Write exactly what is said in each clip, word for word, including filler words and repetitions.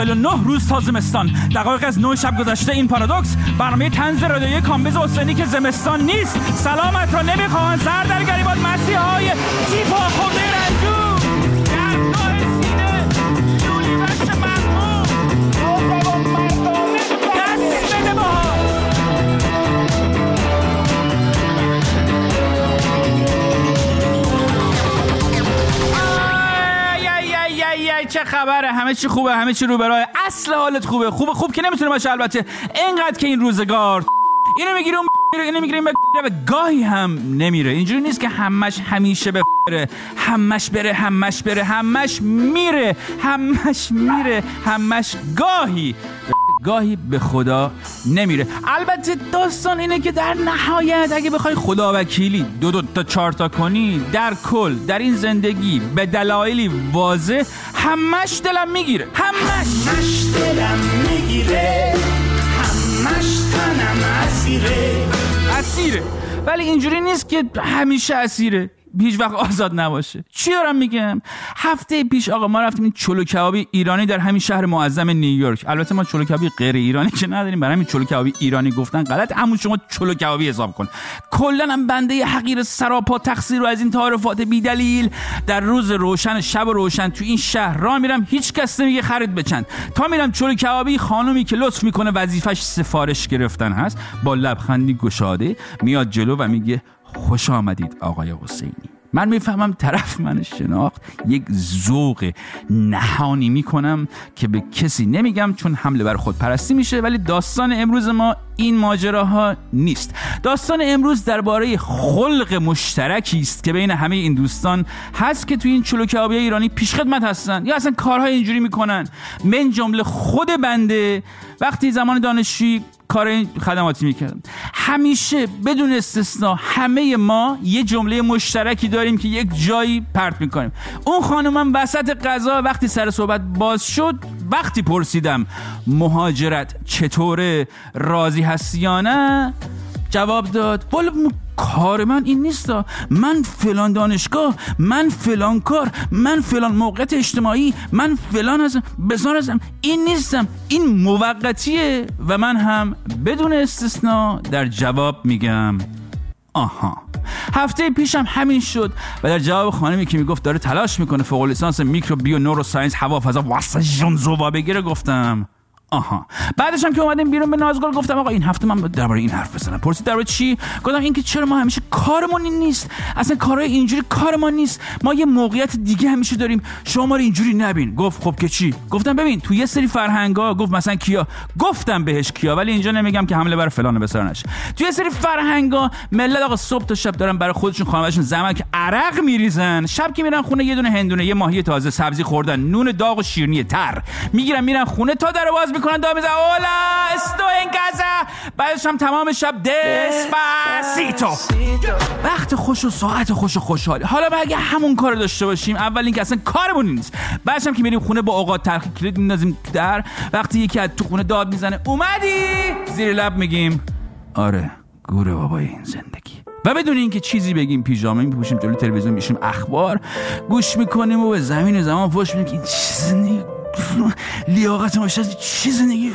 نه روز تا زمستان. دقایق از نه شب گذشته. این پارادوکس برنامه طنز رادیویی کامبیز حسینی که زمستان نیست. سلامت را نمیخواهند سر در گریبان مسیحای تیپا خورده رنجور در راه سینه لولی وشت مرموم نوجوان مردانه دست بده باها. چه خبره؟ همه چی خوبه، همه چی رو به راه. اصل حالت خوبه. خوبه خوب که نمیتونه باشه البته. اینقدر که این روزگار اینو میگیره اون میگیره اینو میگیره این به گاهی هم نمیره. اینجوری نیست که همش همیشه بره، همش بره، همش بره، همش میره، همش میره، همش گاهی گاهی به خدا نمیره. البته داستان اینه که در نهایت اگه بخوای خدا وکیلی دو دو تا چهار تا کنی، در کل در این زندگی به دلایلی واضح همش دلم میگیره. همش همش دلم میگیره، همش تنم اسیره. اسیره ولی اینجوری نیست که همیشه اسیره، هیچ وقت آزاد نباشه. چی دارم میگم؟ هفته پیش آقا ما رفتیم این چلو کبابی ایرانی در همین شهر معظم نیویورک. البته ما چلو کبابی غیر ایرانی که نداریم، برای همین چلو کبابی ایرانی گفتن غلط، همون شما چلو کبابی حساب کن. کلا هم بنده حقیر سراپا تقصیر رو از این تعارفات بی دلیل در روز روشن شب روشن تو این شهر راه میرم، هیچ کس نمیگه خرید بچند. تا میرم چلو کبابی، خانومی که لطف میکنه وظیفش سفارش گرفتن هست با لبخندی گشاده میاد جلو و میگه خوش آمدید آقای حسینی. من میفهمم طرف من شناخت، یک ذوق نهانی میکنم که به کسی نمیگم چون حمله بر خود پرستی میشه. ولی داستان امروز ما این ماجراها نیست. داستان امروز درباره خلق مشترکی است که بین همه این دوستان هست که توی این چلو کبابی ایرانی پیشخدمت هستن یا اصلا کارهای اینجوری میکنن. من جمله خود بنده وقتی زمان دانشجویی کار خدماتی میکردم، همیشه بدون استثنا همه ما یه جمله مشترکی داریم که یک جایی پرت میکنیم. اون خانومم وسط غذا وقتی سر صحبت باز شد، وقتی پرسیدم مهاجرت چطوره، راضی هستی یا نه، جواب داد والا کار من این نیستا، من فلان دانشگاه، من فلان کار، من فلان موقعیت اجتماعی، من فلان هستم، بسار هستم، این نیستم، این موقتیه. و من هم بدون استثنا در جواب میگم آها. هفته پیشم همین شد و در جواب خانمی که میگفت داره تلاش میکنه فوق لیسانس میکروبیو نوروساینس هوا فضا واسه ژنزوا بگیره گفتم آها. بعدش هم که اومدیم بیرون به نازگل گفتم آقا این هفته من درباره این حرف بزنم. پرسید درباره چی؟ گفتم این که چرا ما همیشه کارمون این نیست، اصلا کارهای اینجوری کار ما نیست، ما یه موقعیت دیگه همیشه داریم، شما ما رو اینجوری نبین. گفت خب که چی؟ گفتم ببین تو یه سری فرهنگا، گفت مثلا کیا؟ گفتم بهش کیا ولی اینجا نمیگم که حمله بر فلان بسار نشه. تو یه سری فرهنگا ملت آقا صبح تا شب دارن برای خودشون خانواده‌شون زحمت که عرق میریزن، شب که میرن خونه یه دونه هندونه، یه ماهی تازه، سبزی خوردن، نون داغ و شیرینی تر میگیرن میرن خونه تا در باز میکنن داد میزنن اولا استو این گازا. بعدش هم تمام شب دسپاسیتو، وقت خوش و ساعت خوش و خوشحالی. حالا اگه همون کار داشته باشیم، اول اینکه اصلا کارمون نیست، بعدش هم که میریم خونه با اوقات تلخی کلید میندازیم در، وقتی یکی از تو خونه داد میزنه اومدی، زیر لب میگیم آره گوره بابای این زندگی. و بدون اینکه چیزی بگیم پیژامه میپوشیم جلوی تلویزیون میشیم اخبار گوش میکنیم و به زمین زمان فوش میدیم که این چیزی لیاقت ما شد چی زندگی.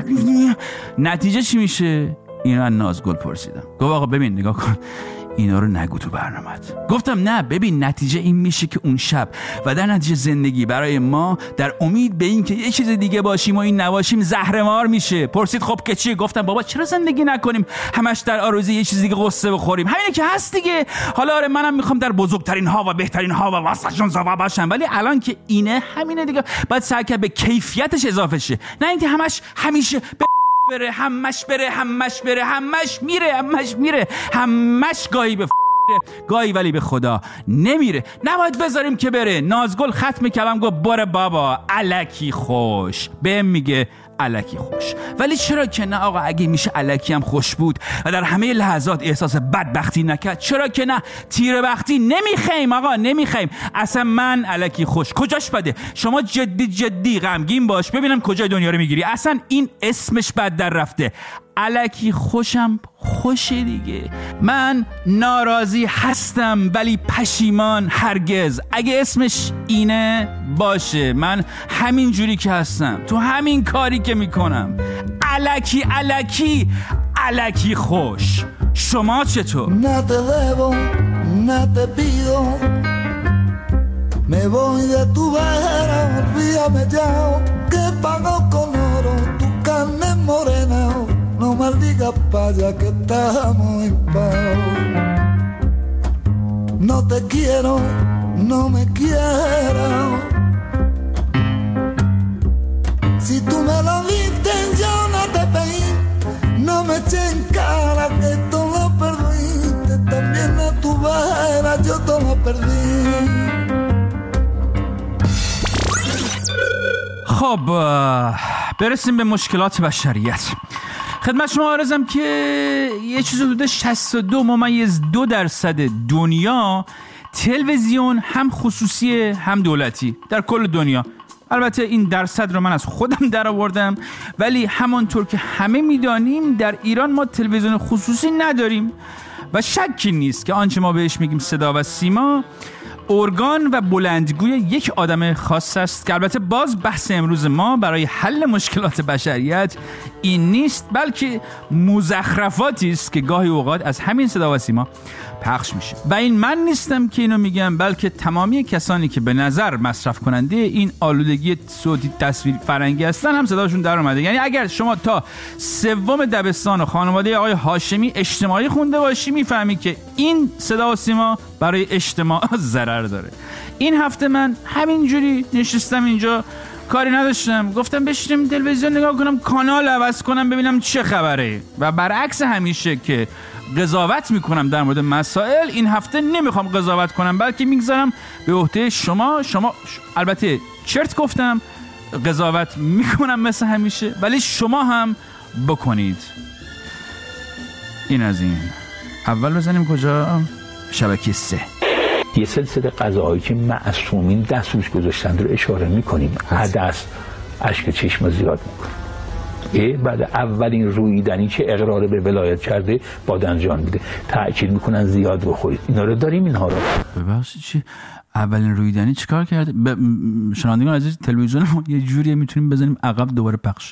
نتیجه چی میشه؟ اینو از نازگل پرسیدم. گفت آقا ببین نگاه کن اینا رو نگو تو برنامه‌ت. گفتم نه ببین نتیجه این میشه که اون شب و در نتیجه زندگی برای ما در امید به این که یه چیز دیگه باشیم و این نباشیم زهرمار میشه. پرسید خب که چی؟ گفتم بابا چرا زندگی نکنیم همش در آرزوی یه چیز دیگه قصه بخوریم؟ همینه که هست دیگه. حالا آره منم میخوام در بزرگترین ها و بهترین ها و واسهشون زوا باشم، ولی الان که اینه همینه دیگه، باید سعی کنم به کیفیتش اضافه شه، نه اینکه همش همیشه ب... بره همش بره همش بره همش میره همش میره همش گاهی به گاهی ولی به خدا نمیره. نباید بذاریم که بره. نازگل ختم کلام گفت باره بابا الکی خوش. بهم میگه الکی خوش، ولی چرا که نه آقا؟ اگه میشه الکی هم خوش بود و در همه لحظات احساس بدبختی نکرد، چرا که نه؟ تیره بختی نمیخیم آقا، نمیخیم. اصلا من الکی خوش کجاش بده؟ شما جدی جدی غمگین باش ببینم کجای دنیا رو میگیری. اصلا این اسمش بد در رفته. الکی خوشم خوشه دیگه. من ناراضی هستم ولی پشیمان هرگز. اگه اسمش اینه باشه، من همین جوری که هستم تو همین کاری که میکنم الکی الکی الکی خوش. شما چطور؟ نه te debo, no te pido, me voy de tu vera, olvídame ya, que pago con oro tu carne morena, no maldigas paya que estamos en paz. No te quiero, no me quieras, si tú me lo viste yo no te pedí, no me eché en cara que todo perdiste, también a tu vera yo todo perdí. خب برسیم به مشکلات بشریت. خدمت شما عرضم که یه چیز حدود شصت و دو ممیز دو درصد دنیا تلویزیون هم خصوصی هم دولتی در کل دنیا. البته این درصد رو من از خودم در آوردم، ولی همانطور که همه میدانیم در ایران ما تلویزیون خصوصی نداریم و شکی نیست که آنچه ما بهش میگیم صدا و سیما ارگان و بلندگوی یک آدم خاص است که البته باز بحث امروز ما برای حل مشکلات بشریت این نیست، بلکه مزخرفاتی است که گاهی اوقات از همین صدا و سیما پخش میشه. و این من نیستم که اینو میگم، بلکه تمامی کسانی که به نظر مصرف کننده این آلودگی صوتی تصویری فرنگی هستن هم صداشون در اومده. یعنی اگر شما تا سوم دبستان و خانواده آقای هاشمی اجتماعی خونده باشی میفهمی که این صدا و سیما برای اجتماع ضرر داره. این هفته من همینجوری نشستم اینجا، کاری نداشتم، گفتم بشینم تلویزیون نگاه کنم، کانال عوض کنم ببینم چه خبره. و برعکس همیشه که قضاوت میکنم در مورد مسائل، این هفته نمیخوام قضاوت کنم، بلکه میگذارم به عهده شما. شما البته چرت گفتم، قضاوت میکنم مثل همیشه، ولی شما هم بکنید. این از این. اول بزنیم کجا؟ شبکه سه. یه سلسله قضاهایی که معصومین دست روش گذاشتن رو اشاره میکنیم. حدث اشک چشم زیاد میکنه. بعد اولین رویدنی که اقرار به ولایت کرده بادمجان میده، تأکید میکنن زیاد بخورید. اینا رو داریم، اینها رو. ببخشید چی؟ اولین رویدنی چیکار کرده؟ ب... شنوندگان عزیز، تلویزیون ما یه جوریه میتونیم بزنیم عقب دوباره پخش.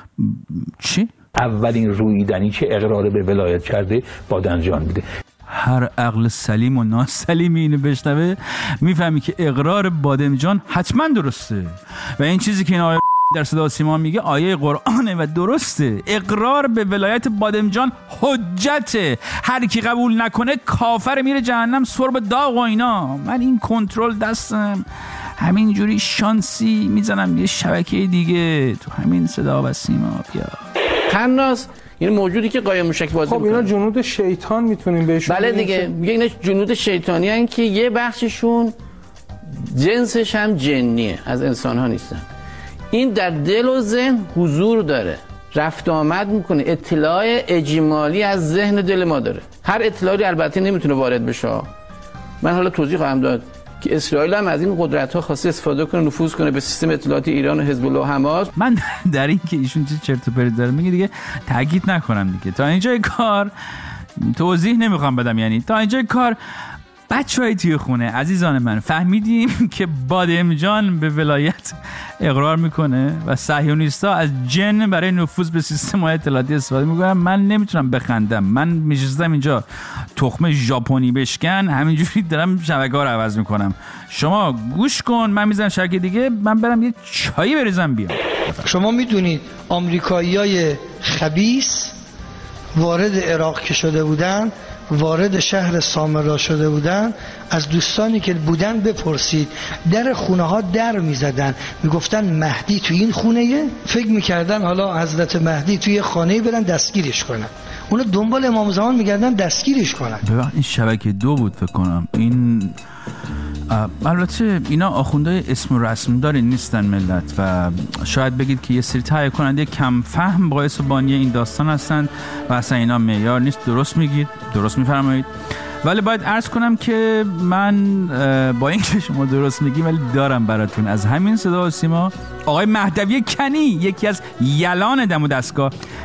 چی؟ اولین رویدنی که اقرار به ولایت کرده بادمجان میده. هر عقل سلیم و ناسلیمی اینو بشنوه میفهمی که اقرار بادمجان حتما درسته و این چیزی که این آیه در صدا و سیما میگه آیه قرآنه و درسته. اقرار به ولایت بادمجان حجته، هر کی قبول نکنه کافر، میره جهنم، سرب داغ و اینا. من این کنترل دستم، همینجوری شانسی میزنم یه شبکه دیگه تو همین صدا و سیما. بیا خناس این موجودی که قایم موشک بازی خب اینا جنود شیطان میتونیم بهشون بله دیگه، میگه اینا جنود شیطانی هستن که یه بخششون جنسش هم جنیه، از انسان ها نیستن. این در دل و ذهن حضور داره، رفت آمد میکنه، اطلاع اجمالی از ذهن دل ما داره. هر اطلاعی البته نمیتونه وارد بشه. من حالا توضیح خواهم داد که اسرائیل هم از این قدرت ها خواسته استفاده کنه، نفوذ کنه به سیستم اطلاعاتی ایران و حزب الله و حماس. من در این که ایشون چه چرت و پرت داره میگه دیگه تاکید نکنم دیگه. تا اینجای کار توضیح نمیخوام بدم، یعنی تا اینجای کار بچه‌های توی خونه عزیزان من فهمیدیم که بادمجان به ولایت اقرار میکنه و صهیونیست‌ها از جن برای نفوذ به سیستم اطلاعاتی استفاده میکنن. من نمیتونم بخندم، من میشستم اینجا تخم ژاپنی بشکن، همینجوری دارم شبکه‌ها رو عوض میکنم. شما گوش کن، من میذارم شبکه دیگه، من برم یه چایی بریزم بیام. شما میدونید آمریکایی‌های خبیث وارد عراق که شده بودن، وارد شهر سامرا شده بودن، از دوستانی که بودن بپرسید، در خونه ها در می زدن، می گفتن مهدی تو این خونه، فکر می کردن حالا حضرت مهدی توی خانه برن دستگیرش کنن. اونا دنبال امام زمان می گردن دستگیرش کنن. ببین این شبکه دو بود فکر کنم. این البته اینا آخوندهای اسم و رسم داری نیستن ملت و شاید بگید که یه سری تهیه کننده کم فهم باعث بانی این داستان هستند و اصلا اینا معیار نیست. درست میگید، درست میفرمایید، ولی باید عرض کنم که من با این که شما درست میگیم ولی دارم براتون از همین صدا و سیما آقای مهدوی کنی، یکی از یلان دم و دستگاه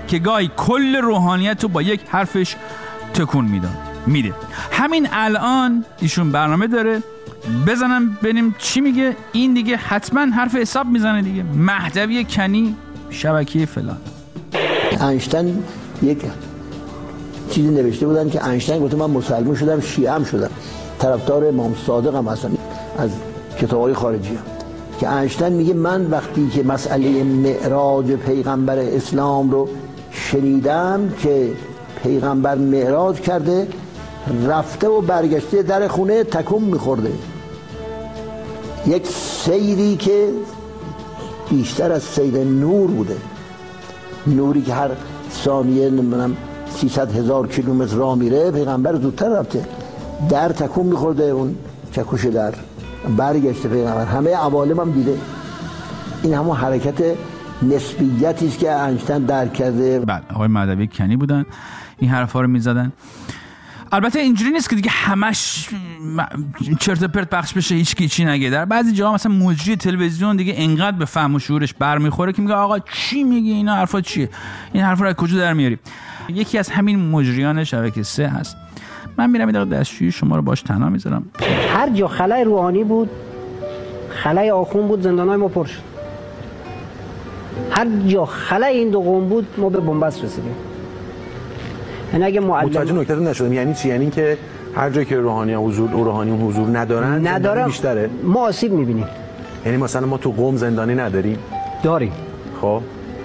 که گاهی کل روحانیت رو با یک حرفش تکون میداد میده. همین الان ایشون برنامه داره، بزنم ببینیم چی میگه. این دیگه حتما حرف حساب میزنه دیگه. مهدوی کنی، شبکه فلان. اینشتین یک چیزی نوشته بودن که اینشتین گفته من مسلمان شدم، شیعه هم شدم، طرفدار امام صادق هم هستم از کتاب‌های خارجی هم. که اینشتین میگه من وقتی که مسئله معراج پیغمبر اسلام رو شنیدم که پیغمبر معراج کرده، رفته و برگشته در خونه تکون میخورده، یک سیری که بیشتر از سیر نور بوده، نوری که هر ثانیه نمیدونم سیصد هزار کیلومتر راه میره، پیغمبر زودتر رفته، در تکون میخورده، اون چکش در برگشته پیغمبر. همه عوالم هم دیده. این همون حرکت نسبیتی است که اینشتین درک کرده. بله، آقای مهدوی کنی بودن این حرفا رو میزدن. البته اینجوری نیست که دیگه همش چرت و پرت پخش بشه، هیچ کی چی نگه. در بعضی جاها مثلا مجری تلویزیون دیگه انقدر به فهم و شعورش برمیخوره که میگه آقا چی میگی، اینا حرفا چیه، این حرفا رو از کجا در میاری. یکی از همین مجریان شبکه سه هست. من میرم این دستشویی شما رو باش تنها میذارم. هر جا خلای روحانی بود، خلای آخوند بود، زندانای ما پر شد. هر جا خلای این دو قوم بود ما به بنبست رسیدیم. یعنی اگه معلم متوجه نکتهتون نشدم، یعنی چی؟ یعنی که هر جایی که روحانیان حضور او روحانیون حضور ندارن ندارن بیشتره، ما آسیب میبینیم. یعنی مثلا ما تو قم زندانی نداریم؟ داریم. خب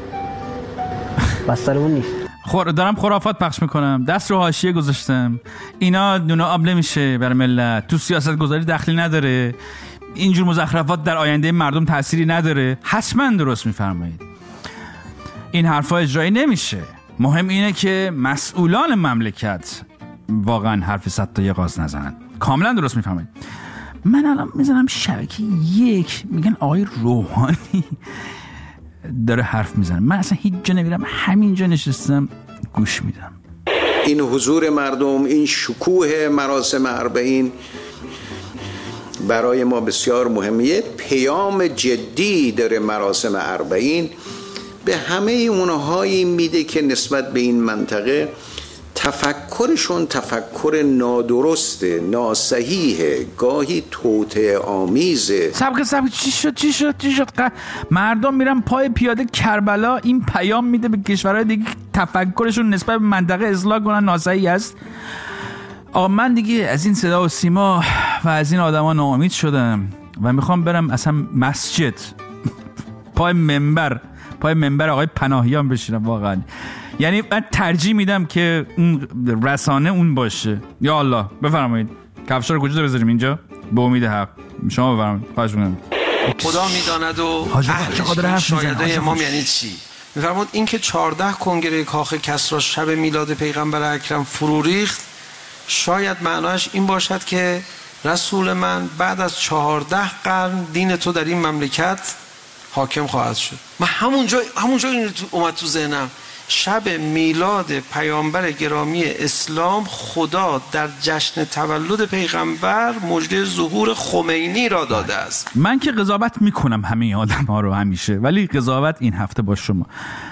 بستر اون نیست. خور دارم خرافات پخش میکنم، دست رو حاشیه گذاشتم، اینا دونه آب نمیشه برای ملت، تو سیاست گذاری دخلی نداره، اینجور مزخرفات در آینده مردم تأثیری نداره. حتما درست میفرمایید، این حرفا اجرایی نمیشه. مهم اینه که مسئولان مملکت واقعا حرف صد تا یه قاز نزنن. کاملا درست میفرمایید. من الان میزنم شبکه یک، میگن آقای روحانی داره حرف میزنه، من اصلا هیچ جا نمیرم، همینجا نشستم گوش میدم. این حضور مردم، این شکوه مراسم اربعین برای ما بسیار مهمیه. پیام جدی داره مراسم اربعین، به همه اونهایی میده که نسبت به این منطقه تفکرشون تفکر نادرسته، ناصحیحه، گاهی توطئه آمیزه. سبک سبک چی شد چی شد چی شد ق... مردم میرن پای پیاده کربلا، این پیام میده به کشورهای دیگه تفکرشون نسبت به منطقه اصلاح کنن ناصحیح است. آقا من دیگه از این صدا و سیما و از این آدما ناامید شدم و میخوام برم اصلا مسجد پای منبر پای منبر آقای پناهیان بشینم. واقعا یعنی من ترجیح میدم که اون رسانه اون باشه. یا الله بفرمایید کفشا رو کجا بذاریم اینجا؟ به امید حق شما بفرمایید. خواهش می‌کنم. خدا میداند و اهل شایده امام یعنی چی؟ میفرمود این که چهارده کنگره کاخ کسری شب میلاد پیغمبر اکرم فرو ریخت، شاید معناش این باشد که رسول من بعد از چهارده قرن دین تو در این مملکت حاکم خواهد شد. من همونجا همونجا این اومد تو ذهنم، شب میلاد پیامبر گرامی اسلام خدا در جشن تولد پیغمبر مژده ظهور خمینی را داده است. من که قضاوت میکنم همه آدم ها رو همیشه، ولی قضاوت این هفته با شما.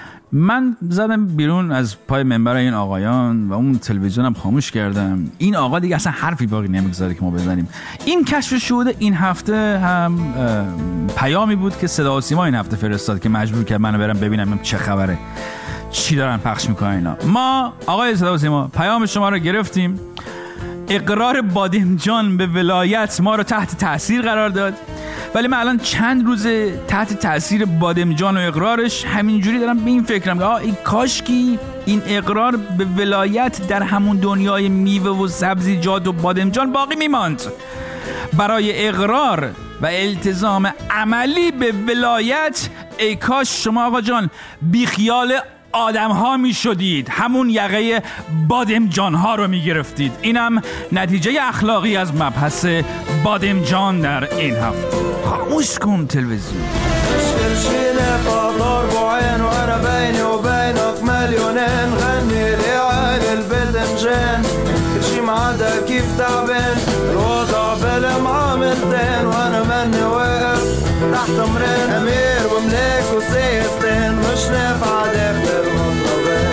من زدم بیرون از پای منبر این آقایان و اون تلویزیونم خاموش کردم. این آقا دیگه اصلا حرفی باقی نمیگذاره که ما بزنیم. این کشف شهود این هفته هم پیامی بود که صدا و سیما این هفته فرستاد که مجبور کرد منو برم ببینم چه خبره، چی دارن پخش میکنن اینا. ما آقای صدا و سیما پیام شما رو گرفتیم. اقرار بادمجان به ولایت ما رو تحت تاثیر قرار داد، ولی من الان چند روزه تحت تاثیر بادمجان و اقرارش همینجوری دارم به این فکرم که آه ای کاشکی این اقرار به ولایت در همون دنیای میوه و سبزیجات و بادمجان باقی میماند. برای اقرار و التزام عملی به ولایت ای کاش شما آقا جان بیخیال آدم ها می شدید، همون یقه بادمجان ها رو می گرفتید. اینم نتیجه اخلاقی از مبحث بادمجان در این هفته. خاموش کن تلویزیون. تحت امرين امير وملك وسيستين مش نافع داخل المطلبين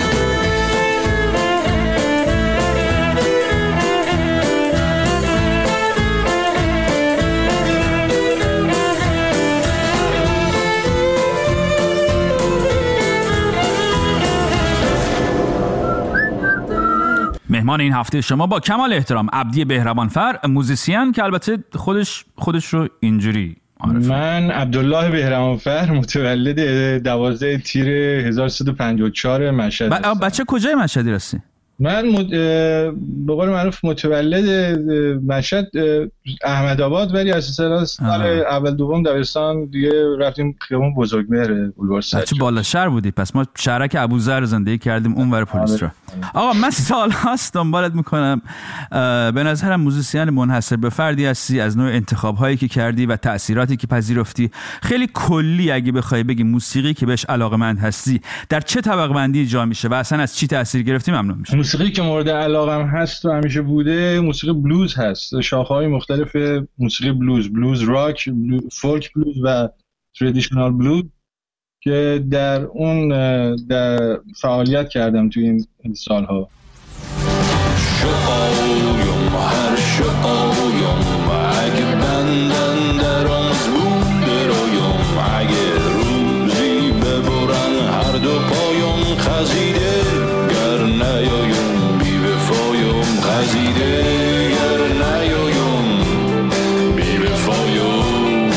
مهمان این هفته شما با کمال احترام عبدی بهرمانفر، موزیسین که البته خودش خودش رو اینجوری معرفی. من عبدالله بهرمانفر، متولد دوازده تیر هزار و سیصد و پنجاه و چهار مشهد هستم. بچه کجای مشهدی هستی؟ من مد... به قول معروف متولد مشهد احمدآباد، ولی از سال سال اول دوم دبستان دیگه رفتیم خیابون بزرگمهر بولوار سجاد. چه بالا شهر بودی؟ پس ما شهرک ابوذر زندگی کردیم اونور پلیس رو. آقا من سال هاست دنبالت میکنم، به نظرم موزیسین منحصر به فردی هستی از نوع انتخاب هایی که کردی و تأثیراتی که پذیرفتی. خیلی کلی اگه بخوای بگی موسیقی که بهش علاقه‌مند هستی در چه طبقه بندی جا میشه و اصلا از چی تأثیر گرفتی ممنون میشم. موسیقی که مورد علاقم هست و همیشه بوده موسیقی بلوز هست. شاخه‌های مختلف موسیقی بلوز، بلوز راک، بلوز، فولک بلوز و ترادیشنال بلوز که در اون در فعالیت کردم تو این سالها. شعایم هر شعایم اگه بندن در آزمون برایم اگه روزی ببرن هر دو پایم خزیده گر نیایم بی وفایم خزیده گر نیایم بی وفایم.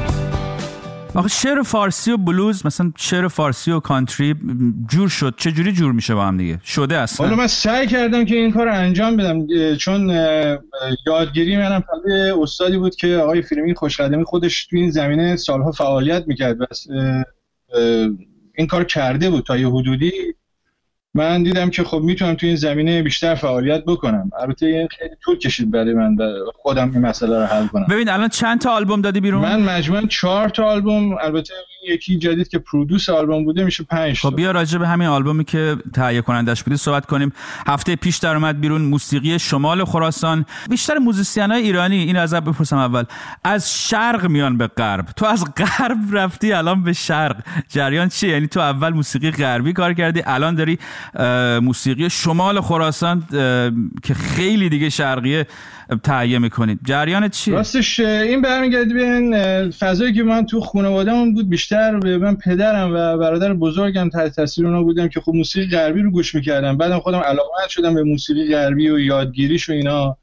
آخه شعر فارسی و بلوز، مثلا شعر فارسی و کانتری جور شد، چه جوری جور میشه با هم دیگه؟ شده اصلا؟ حالا من سعی کردم که این کار رو انجام بدم، چون یادگیری منم پدر استادی بود که آقای فیلمی خوشقدمی، خودش تو این زمینه سالها فعالیت میکرد، بس این کار کرده بود تا یه حدودی. من دیدم که خب میتونم تو این زمینه بیشتر فعالیت بکنم. البته خیلی طول کشید برای من خودم این مسئله رو حل کنم. ببین الان چند تا آلبوم دادی بیرون؟ من مجموعاً چهار تا آلبوم، البته یکی جدید که پرودوس آلبوم بوده میشه پنج تا. خب بیا راجع به همین آلبومی که تهیه کنندش بودی صحبت کنیم. هفته پیش در اومد بیرون، موسیقی شمال خراسان. بیشتر موزیسینای ایرانی، این ازت بپرسم اول، از شرق میان به غرب، تو از غرب رفتی الان به شرق، جریان چیه؟ یعنی تو اول موسیقی غربی کار کردی، الان داری موسیقی شمال خراسان که خیلی دیگه شرقیه تهیه میکنید، جریان چیه؟ راستش این برمیگرده به این فضایی که من تو خانواده‌مون بود، بیشتر به من پدرم و برادر بزرگم تحت تاثیر اونا بودم که خب موسیقی غربی رو گوش میکردم. بعدم خودم علاقه‌مند شدم به موسیقی غربی و یادگیریش و اینا.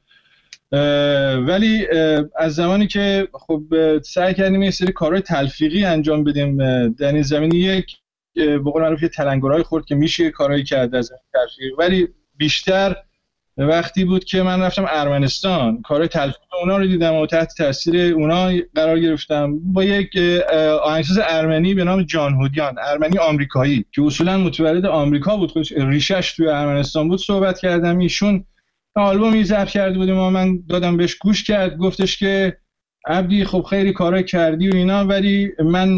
ولی از زمانی که خب سعی کردیم یه سری کارهای تلفیقی انجام بدیم در این زمینه، یک به قول معروف یه تلنگرهای خورد که میشه کارهایی کرد از تلفیق، ولی بیشتر وقتی بود که من رفتم ارمنستان، کارهای تلفیق اونا رو دیدم و تحت تاثیر اونا قرار گرفتم. با یک آهنگساز ارمنی به نام جان هودیان، ارمنی آمریکایی که اصولا متولد آمریکا بود، خودش ریشش توی ارمنستان بود، صحبت کردم. ایشون آلبومی ضبط کرده بودیم و من دادم بهش گوش کرد، گفتش که عبدی خب خیلی کارهای کردی و اینا، ولی من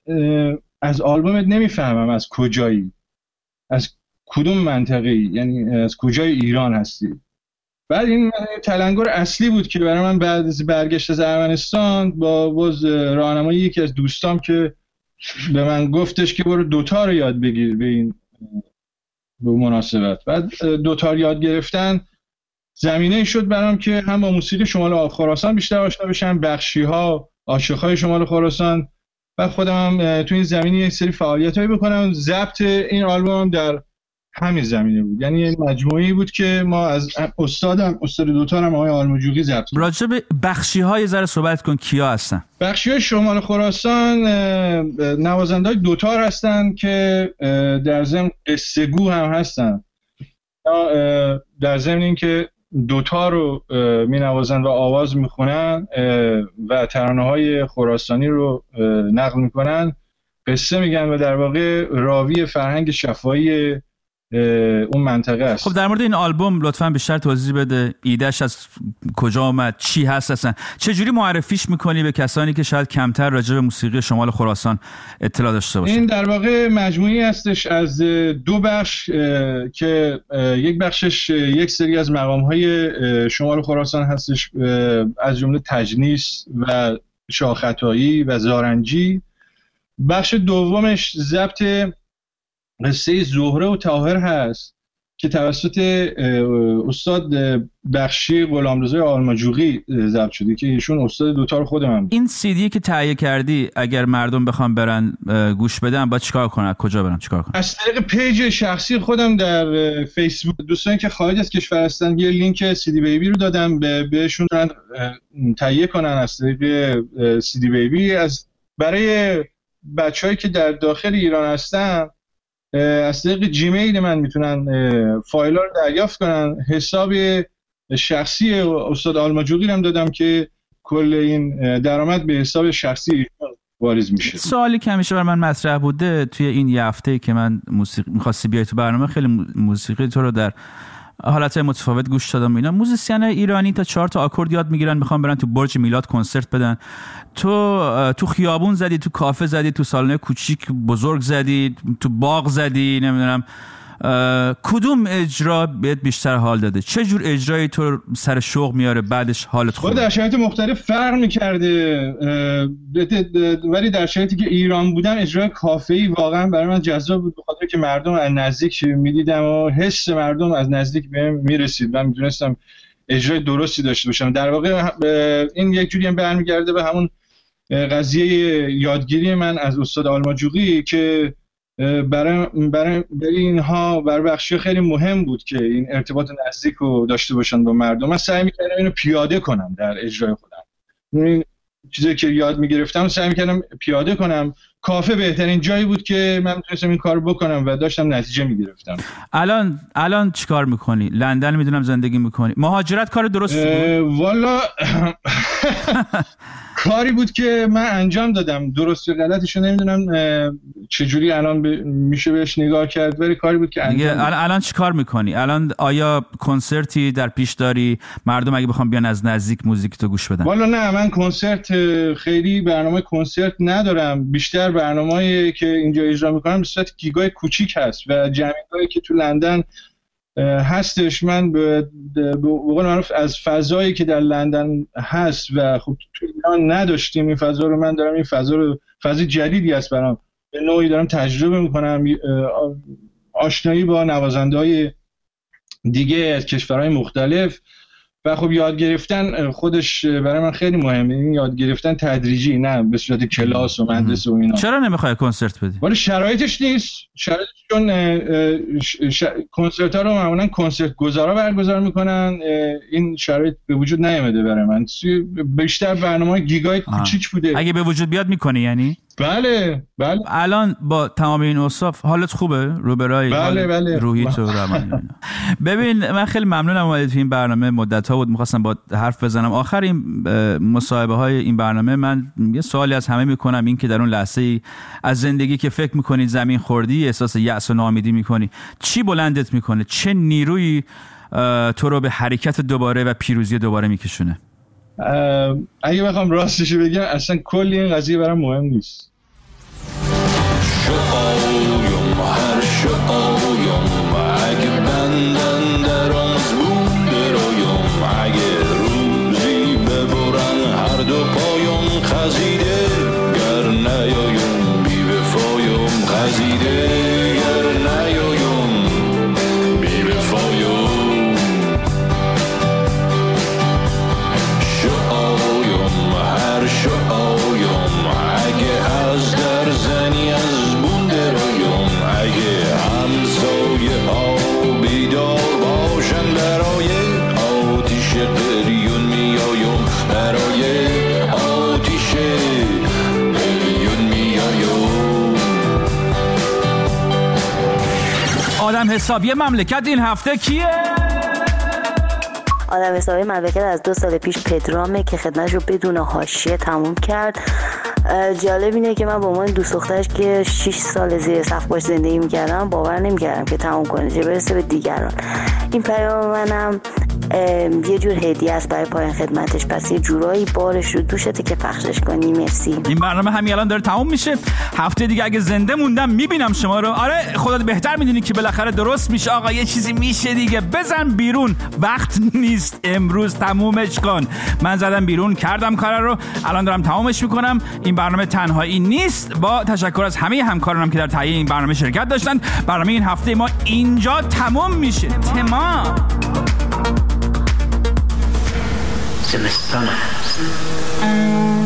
از آلبومت نمیفهمم از کجایی، از کدوم منطقه‌ای، یعنی از کجای ایران هستی. بعد این تلنگر اصلی بود که برای من بعد از برگشت از ارمنستان با باز راهنمایی یکی از دوستام که به من گفتش که برو دوتار یاد بگیر به این به مناسبت. بعد دوتار یاد گرفتن زمینه شد برام که هم با موسیقی شمال خراسان بیشتر آشنا بشم، بخشی‌ها، عاشق‌های شمال خراسان، و خودم هم تو این زمینه یک سری فعالیتایی بکنم. ضبط این آلبوم در همین زمینه بود، یعنی این مجموعی بود که ما از استادم استاد دوتارم آقای آلمجوقی ضبط. راجع به بخشی‌های ذره صحبت کن، کیا هستن؟ بخشی‌های شمال خراسان نوازنده‌های دوتار هستن که در ضمن قصه گو هم هستن. در ضمن اینکه دوتار رو می نوازن و آواز می خونن و ترانه‌های خراسانی رو نقل می کنن، قصه میگن و در واقع راوی فرهنگ شفاهی اون منطقه است. خب در مورد این آلبوم لطفاً بیشتر توضیح بده، ایدهش از کجا آمد، چی هست اصلا، چه جوری معرفیش میکنی به کسانی که شاید کمتر راجع به موسیقی شمال خراسان اطلاع داشته باشن؟ این در واقع مجموعی هستش از دو بخش که یک بخشش یک سری از مقام‌های شمال خراسان هستش، از جمله تجنیس و شاخطایی و زارنجی. بخش دومش ضبط قصه زهره و طاهر هست که توسط استاد بخشی غلامرضا آلماجوقی ضبط شده که ایشون استاد دوتار خود من بود. این سی دی که تهیه کردی اگر مردم بخوام برن گوش بدن باید چیکار کنن؟ کجا برن چیکار کنن؟ از طریق پیج شخصی خودم در فیسبوک دوستانی که خارج از کشور هستن یه لینک سی دی بیبی رو دادم بهشون تهیه کنن از طریق سی دی بیبی. از برای بچه‌هایی که در داخل ایران هستن از طریق جیمیل من میتونن فایل‌ها رو دریافت کنن. حساب شخصی استاد آلماجوقی هم دادم که کل این درآمد به حساب شخصی واریز میشه. سوالی که همیشه برای من مطرح بوده توی این یه هفته که من موسیقی می‌خواستی بیای تو برنامه، خیلی موسیقی تو رو در حالت متفاوت گوش دادم. اینا موزیسین ایرانی تا چهار تا آکورد یاد میگیرن، میخوان برن تو برج میلاد کنسرت بدن. تو تو خیابون زدی، تو کافه زدی، تو سالن کوچیک بزرگ زدی، تو باغ زدی، نمیدونم کدوم اجرا بهت بیشتر حال داده؟ چه جور اجرایی تو سر شوق میاره بعدش حالت خوبه؟ در شرایط مختلف فرق میکرده، ولی در شرایطی که ایران بودم اجرای کافه‌ای واقعا برای من جذاب بود، بخاطر که مردم از نزدیک میدیدم و حس مردم از نزدیک بهم میرسید و میدونستم اجرای درستی داشته باشم. در واقع این یک جوری هم برمیگرده به همون قضیه یادگیری من از استاد آلماجوقی که برای برای اینها برای بخشی خیلی مهم بود که این ارتباط نزدیک رو داشته باشن با مردم. من سعی می‌کردم اینو پیاده کنم در اجرای خودم. این چیزی که یاد می‌گرفتم سعی می‌کردم پیاده کنم. کافه بهترین جایی بود که من می‌تونستم این کارو بکنم و داشتم نتیجه می‌گرفتم. الان الان چیکار می‌کنی؟ لندن می‌دونم زندگی می‌کنی. مهاجرت کار درستی بود؟ والا کاری بود که من انجام دادم، درست یا غلطشو نمیدونم چجوری الان ب... میشه بهش نگاه کرد، ولی کاری بود که انجام دادم. الان چی کار میکنی؟ الان آیا کنسرتی در پیش داری؟ مردم اگه بخوام بیان از نزدیک موزیک تو گوش بدن؟ والا نه، من کنسرت خیلی برنامه کنسرت ندارم. بیشتر برنامه‌ای که اینجا اجرا میکنم به صورت گیگای کوچیک هست و جمعیتایی که تو لندن هستش. من به قول معروف از فضایی که در لندن هست و خب تو ایران نداشتیم این فضا رو، من دارم این فضا رو، فضای جدیدی است برام، به نوعی دارم تجربه میکنم، آشنایی با نوازنده‌های دیگه از کشورهای مختلف و خب یاد گرفتن خودش برای من خیلی مهمه. این یاد گرفتن تدریجی، نه به صورت کلاس و مدرسه و اینا. چرا نمیخوای کنسرت بدی؟ ولی شرایطش نیست. شرایطش چون ش... کنسرت ها رو معمولا کنسرت گذارا برگزار میکنن، این شرایط به وجود نیامده برای من. بیشتر برنامه‌های گیگای کوچیک بوده. اگه به وجود بیاد میکنی یعنی؟ بله بله. الان با تمام این اوصاف حالت خوبه؟ روبرای بله بله. روحی تو روانی. ببین من خیلی ممنونم اومدی تو این برنامه، مدت ها بود می‌خواستم با حرف بزنم. آخر این مصاحبه های این برنامه من یه سوالی از همه میکنم، این که در اون لحظه از زندگی که فکر میکنی زمین خوردی، احساس یأس و ناامیدی میکنی، چی بلندت میکنه؟ چه نیرویی تو رو به حرکت دوباره و پیروزی دوباره میکشونه؟ اگه بخوام راستشو بگم اصلا کلی این قضیه برام مهم نیست. شعایم هر شعایم اگه بندن در آمزبون برایم، اگه روزی ببرن هر دو پایم خزیده گر نیایم بی وفایم، خزیده گر نیایم بی وفایم. شعایم هر شعایم اگه از در زنی از بون درایم، اگه همسایه ها بیدار باشن برای آتیش قریون میایم، برای آتیش قریون میایم. آدم حسابی مملکت این هفته کیه؟ آدم حسابی مملکت از دو سال پیش پدرامه که خدمتش رو بدون حاشیه تموم کرد. جالب اینه که من با عنوان دوست دخترش که شش سال زیر سقف باش زندگی میکردم باور نمیکردم که تموم کنه، چه برسه به دیگران. این پیام منم یه جور هدیه است برای پایان خدمتش، پس یه جورایی بارش رو دوشته که پخشش کنی. مرسی. این برنامه همین الان داره تموم میشه، هفته دیگه اگه زنده موندم میبینم شما رو. آره خودت بهتر میدونی که بالاخره درست میشه آقا، یه چیزی میشه دیگه. بزن بیرون، وقت نیست، امروز تمومش کن. من زدم بیرون، کردم کار رو، الان دارم تمومش میکنم. این برنامه تنهایی نیست، با تشکر از همه همکارانم که در تهیه این برنامه شرکت داشتن. برنامه این هفته ما اینجا تموم میشه. تمام. زمستان